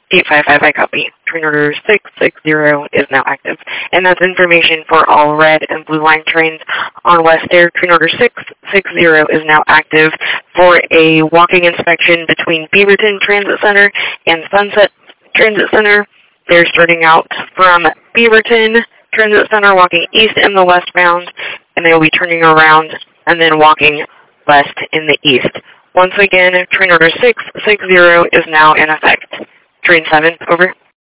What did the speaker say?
855, I copy. Train order 660 is now active. And that's information for all red and blue line trains on West Air. Train order 660 is now active for a walking inspection between Beaverton Transit Center and Sunset Transit Center. They're starting out from Beaverton Transit Center, walking east in the westbound, and they will be turning around and then walking west in the east. Once again, train order 660 is now in effect. Train 7, over.